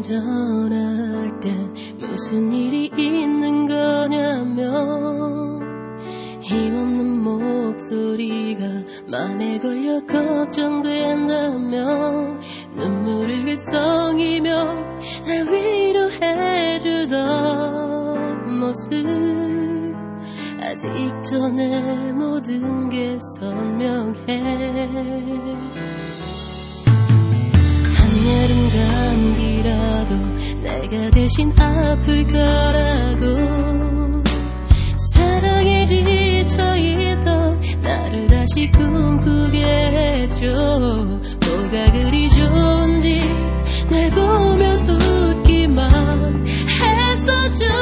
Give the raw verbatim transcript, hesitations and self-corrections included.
전화할 땐 무슨 일이 있는 거냐며 힘없는 목소리가 맘에 걸려 걱정된다며 눈물을 글썽이며 날 위로해주던 모습 아직도 내 모든 게 선명해. 한여름 감기라도 내가 대신 아플 거라고 사랑에 지쳐있던 나를 다시 꿈꾸게 해줘. 뭐가 그리 좋은지 날 보면 웃기만 했었죠.